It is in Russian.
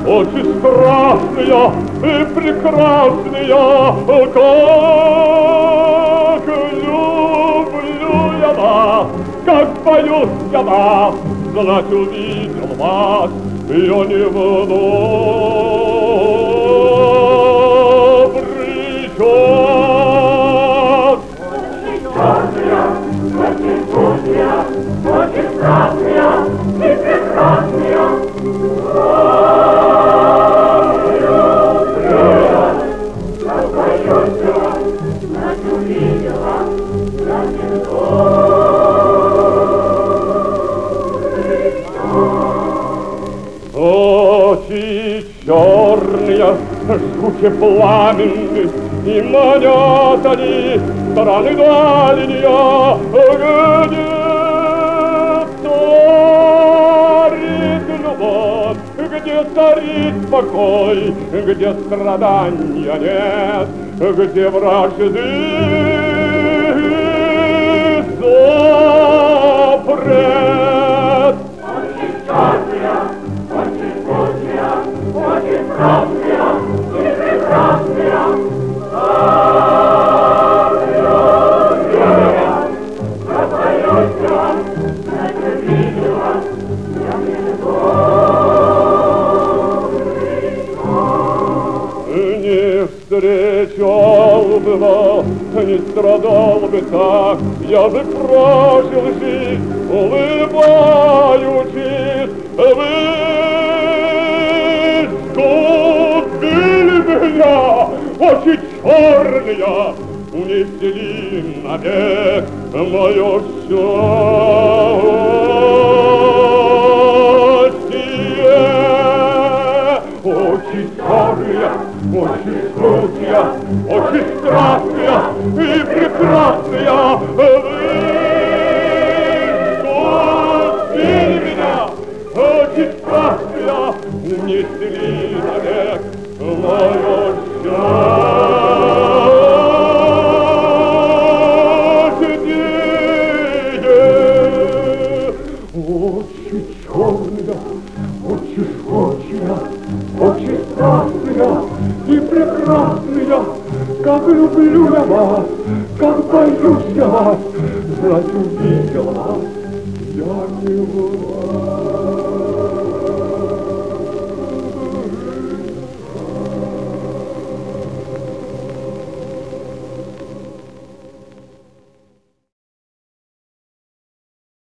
Очи страстные и прекрасные, как люблю я вас, как боюсь я вас, знать увидел вас я не в добрый час. Очень черные, очень путные, очень страстные и прекрасные. Очи черные, жгуче пламенны, и манят они страны дальние, где царит любовь, где царит покой, где страдания нет, где вражды запрет. Очень черные, очень путные, очень страстные и прекрасные. Не встречал бы вас, не страдал бы так, я бы прожил жизнь, улыбаючись. Вы сгубили меня, очи черные, унесли навек мое счастье. Очи черные, очи жгучие, очи страстные и прекрасные. Вы сгубили меня, очи страстные, унесли навек мое счастье. Очи черные, очи жгучие, очи страстные и прекрасные, как люблю я вас, как боюсь я вас, знать увидел вас, я не вас.